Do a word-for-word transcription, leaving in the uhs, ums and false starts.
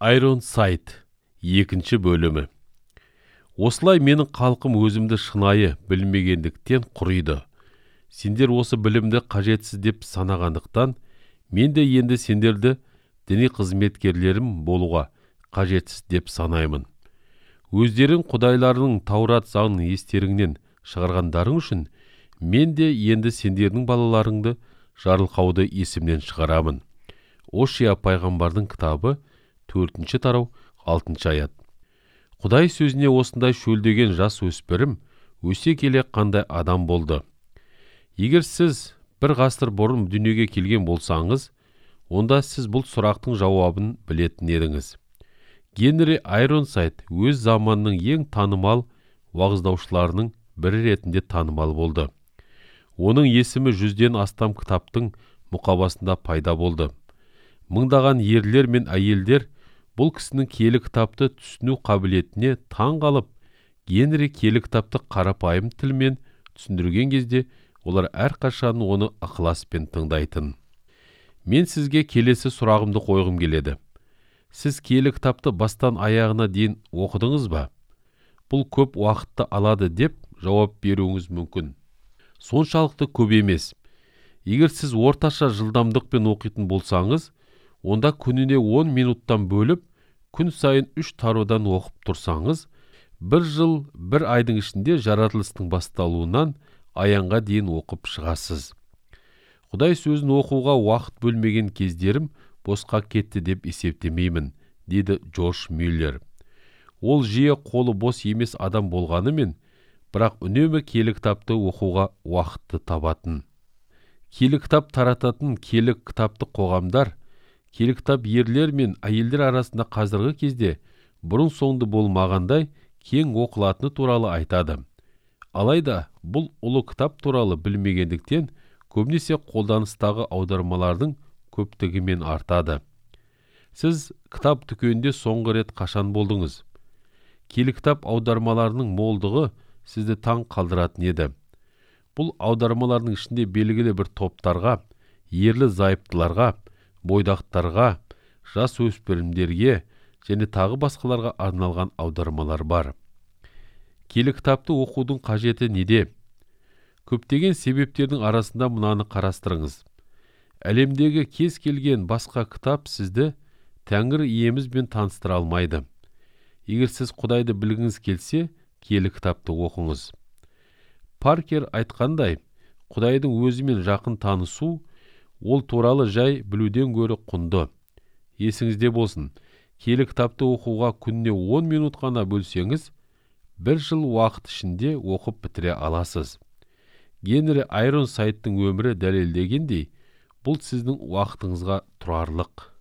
Ironside екінші бөлімі. Осылай менің қалқым өзімді шынайы білмегендіктен құриды. Сендер осы білімді қажетсіз деп санағандықтан, мен де енді сендерді діни қызметкерлерім болуға қажетсіз деп санаймын. Өздерің құдайларының Таурат заңын естеріңнен шығарғандарың үшін, мен де енді сендердің балаларыңды жарылқауды есімнен шығарамын. Ошия пайғамбардың кітабы, төртінші тарау, алтыншы аят. Құдай сөзіне осындай шөлдеген жас өспірім өсе келе қандай адам болды. Егер сіз бір ғасыр бұрын дүниеге келген болсаңыз, онда сіз бұл сұрақтың жауабын білетін едіңіз. Генри Айронсайд өз заманының ең танымал уағыздаушыларының бірі ретінде танымал болды. Оның есімі жүзден астам кітаптың мұқабасында пайда болды. Мыңдаған ерлер мен әйелдер бұл кісінің киелі кітапты түсіну қабілетіне таң қалып, Генри киелі кітапты қарапайым тілмен түсіндірген кезде, олар әрқашан оны ықыласпен тыңдайтын. Мен сізге келесі сұрағымды қойғым келеді. Сіз киелі кітапты бастан аяғына дейін оқыдыңыз ба? Бұл көп уақытты алады деп жауап беруіңіз мүмкін. Соншалықты көп емес. Егер сіз орташа жылдамдықпен оқитын болсаңыз, онда күніне он минуттан бөліп, күн сайын үш тараудан оқып тұрсаңыз, бір жыл, бір айдың ішінде жаратылыстың басталуынан аяңға дейін оқып шығасыз. Құдай сөзін оқуға уақыт бөлмеген кездерім босқа кетті деп есептемеймін, деді Джош Мюллер. Ол жиі қолы бос емес адам болғанымен, бірақ үнемі киелі кітапты оқуға уақытты табатын. Киелі кітап тарататын киелі кітапты қоғамдар, киелі кітап ерлер мен әйелдер арасында қазіргі кезде бұрын соңды болмағандай кең оқылатыны туралы айтады. Алайда бұл ұлы кітап туралы білмегендіктен көбінесе қолданыстағы аудармалардың көптігімен артады. Сіз кітап дүкенінде соңғы рет қашан болдыңыз? Киелі кітап аудармаларының молдығы сізді таң қалдыратын еді. Бұл аудармалардың ішінде белгілі бір топтарға, ерлі зайыптыларға, бойдақтарға, жас өспірімдерге және тағы басқаларға арналған аудармалар бар. Киелі кітапты оқудың қажеті неде? Көптеген себептердің арасында мынаны қарастырыңыз. Әлемдегі кез келген басқа кітап сізді Тәңір иемізбен таныстыра алмайды. Егер сіз Құдайды білгіңіз келсе, киелі кітапты оқыңыз. Паркер айтқандай, Құдайдың өзімен жақын танысу, ол туралы жай білуден гөрі құнды. Есіңізде болсын, киелі кітапты оқуға күніне он минут қана бөлсеңіз, бір жыл уақыт ішінде оқып бітіре аласыз. Генри Айронсайдтың өмірі дәлелдегендей, бұл сіздің уақытыңызға тұрарлық.